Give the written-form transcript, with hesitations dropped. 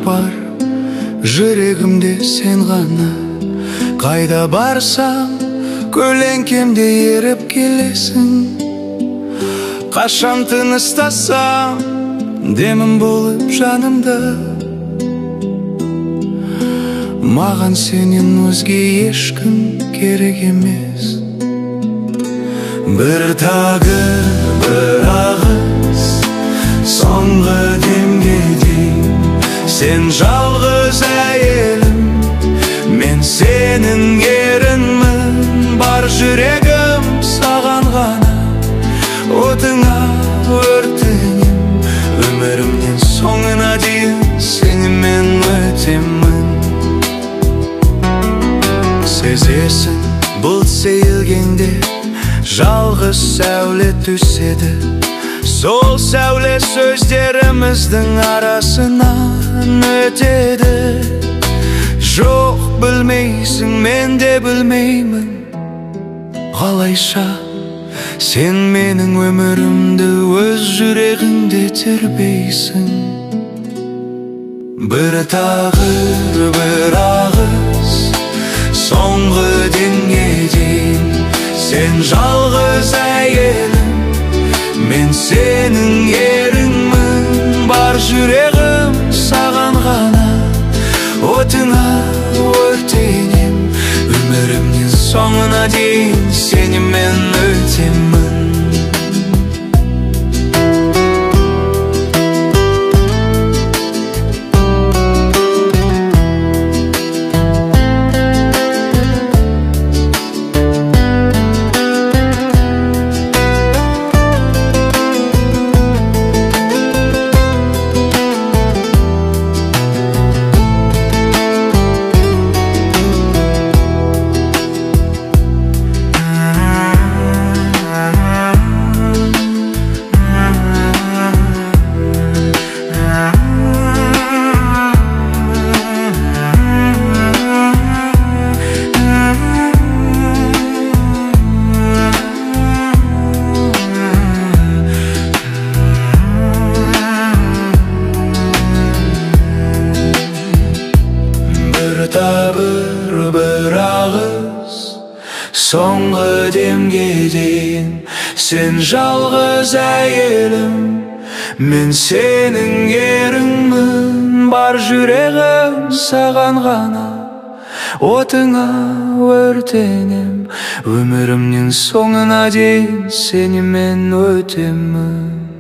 бар жүрегімде сен ғана. Қайда барсам көлеңкемде еріп келесің. Қашан тыныстасам демім болып жанымда. Маған сенен өзге ешкім керек емес. Бір тағдыр, бір ағыс, соңғы демге дейін сен жалғыз әйелім, мен сенің ерінмін. Бар жүрегім саған ғана, отыңа өртенем. Өмірімнен соңына дейін сенімен өтемін. Сезесің бұлт сейілгенде жалғыз сәуле түседі. Сол сәуле сөздеріміздің арасынан өтеді. Жоқ, білмейсің, мен де білмеймін, қалайша сен менің өмірімді өз жүрегіңде тербейсің. Бір тағдыр, бір ағыс, соңғы демге дейін сен жалғыз әйелім, мен сенің еріңмін. Бар жүрегім саған ғана, отыңа өртенем. Өмірімнен соңына дейін сенімен өтемін. Bir ағыс, соңғы демге дейін сен жалғыз әйелім, мен сенің еріңмін. Бар жүрегім саған ғана, отыңа өртенем. Өмірімнен соңына дейін сенімен өтемін.